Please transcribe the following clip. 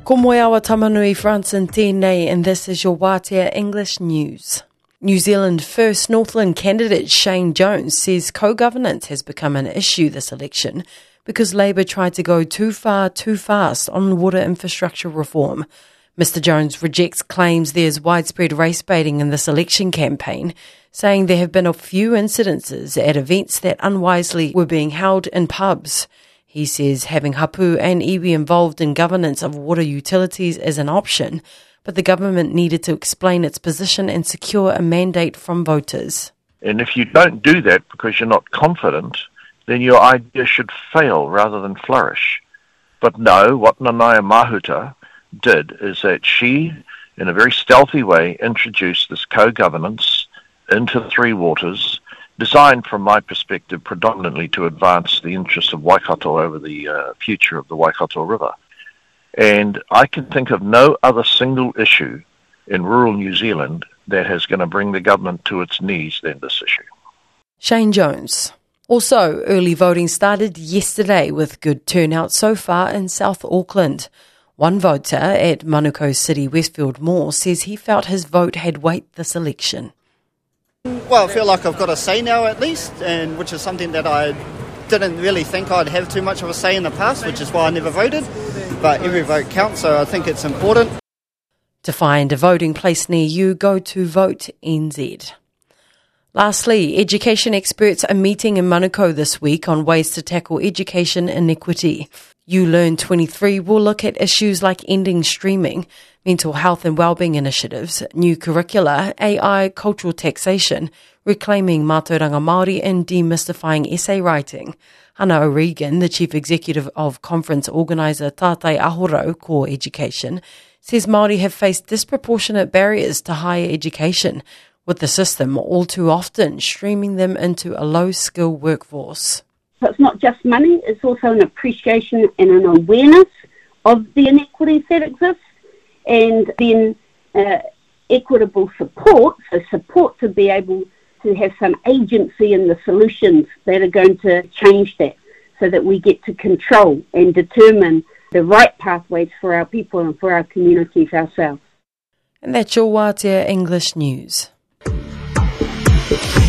Ko moe awa tamanui France and tēnei, and this is your Wātea English News. New Zealand First Northland candidate Shane Jones says co-governance has become an issue this election because Labour tried to go too far too fast on water infrastructure reform. Mr Jones rejects claims there's widespread race baiting in this election campaign, saying there have been a few incidences at events that unwisely were being held in pubs. He says having hapu and iwi involved in governance of water utilities is an option, but the government needed to explain its position and secure a mandate from voters. And if you don't do that because you're not confident, then your idea should fail rather than flourish. But no, what Nanaia Mahuta did is that she, in a very stealthy way, introduced this co-governance into the Three Waters, designed from my perspective predominantly to advance the interests of Waikato over the future of the Waikato River. And I can think of no other single issue in rural New Zealand that is going to bring the government to its knees than this issue. Shane Jones. Also, early voting started yesterday with good turnout so far in South Auckland. One voter at Manukau City Westfield Mall says he felt his vote had weight this election. Well, I feel like I've got a say now at least, and which is something that I didn't really think I'd have too much of a say in the past, which is why I never voted. But every vote counts, so I think it's important. To find a voting place near you, go to Vote NZ. Lastly, education experts are meeting in Manukau this week on ways to tackle education inequity. ULearn 23 will look at issues like ending streaming, mental health and wellbeing initiatives, new curricula, AI, cultural taxation, reclaiming mātauranga Māori and demystifying essay writing. Hannah O'Regan, the chief executive of conference organiser Tātai Ahorau Core Education, says Māori have faced disproportionate barriers to higher education, with the system all too often streaming them into a low-skill workforce. So it's not just money, it's also an appreciation and an awareness of the inequities that exist, and then equitable support, so support to be able to have some agency in the solutions that are going to change that, so that we get to control and determine the right pathways for our people and for our communities ourselves. And that's your Wātea English News.